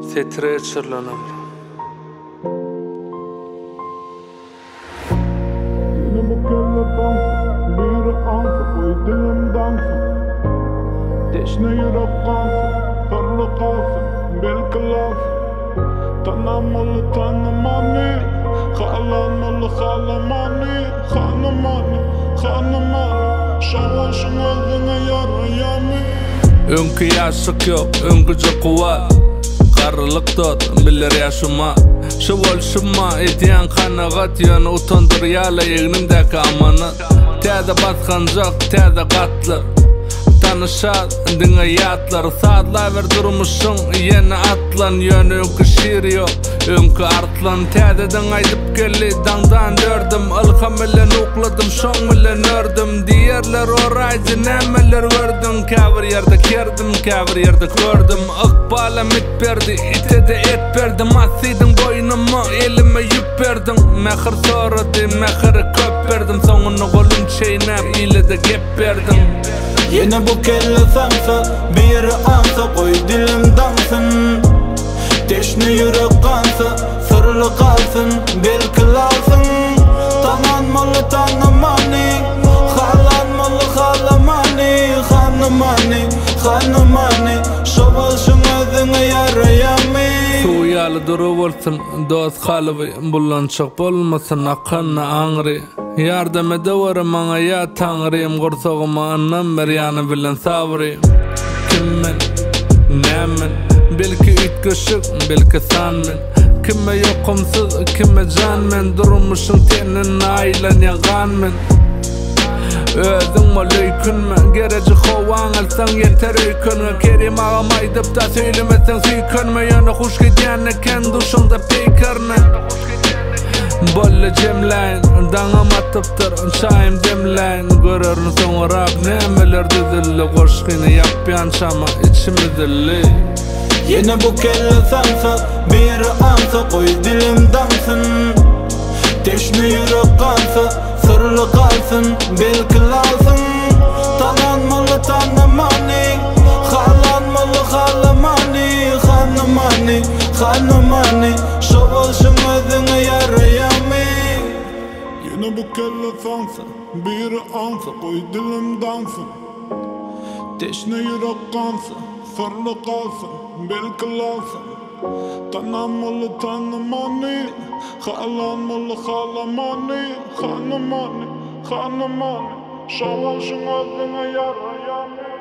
Tetre çırlanam. Yine bu kelle dansın, bir ansın, koy dilim dansın. Teşne yürek kansın, sarılı kalsın, belki lansın. Tanımalı tanımani, halanmalı halamani, hanımani, hanımani. Şavaşın özüne yarayami. Önkü yaşık yok, önkücü kuvat. Qarılık dot, bilir yaşıma. Şıvolşıma, etiyen kanagat. Yönü utandır yala yeğnimdeki amanat. Täze batkancak, täze gatlar. Tanışat, dine yatlar. Saatlaver durmuşsun, yeni atlan. Yönü önkü şiir yok, önkü artlan. Täzeden aydıp gelli, dangdan dördüm. Ilham ile nukladım, şoň bilen ördüm. Diýerler oraycı nämeler gördüm. Käbir yerde kerdim, käbir yerde gördüm. Iqbala mit berdi, ite de et berdim. Asidin boynuma, elime yüp berdim. Mehir sorady, mehiri köp berdim. Soňuny golum çeýnäp, ile de gep berdim. Yine bu kelle sansa, bir ansa, koy dilim dansın. Teşne yürek kansa, sırlı kalsın, belki lazım. Tananmalı tanımani, halanmalı halamani, hanımani, hanımani. Şovalşın özüne yarayami. Suyalı duru bolsun, dost kalıbı. Bulançak bolmasın, akkanna ağrı. Yardım edeverim maňa ya Tanrym. Gorsogyma anam berýany bilen sabrym. Kimmen, nämen, belki ütköşük, belki sanmen. Kime yokumsuz, kime canmen. Durmuşun tenin aylanýaganmen. Özüň bol öýkünme, gereci howaň alsaň yeter öýkünme. Kerim agam aýdyp da söylemeseň süýkünme. Ýöne huş gidýän eken duşuňda peýkerne. Bolle jemläin, daňam atypdyr, çaýym demläin. Görerni soňrap nämeler düzüldü, goşgyny ýapýan şama içimi dilli. Yine bu kelle sansa, bir ansa, koy dilim dansın. Teşne yürek kansa, sırlı kalsın, belki lazım. Tananmalı tanımani, halanmalı halamani, hanımani, hanımani. Şovalşın özüne yarayami. Yine bu kelle sansa, bir ansa, koy dilim dansın. Teşne yürek kansa, sarılı kalsın, belki lazım. Tanımalı tanımani, halanmalı halamani, hanımani, hanımani. Şavaşın özüne yarayami.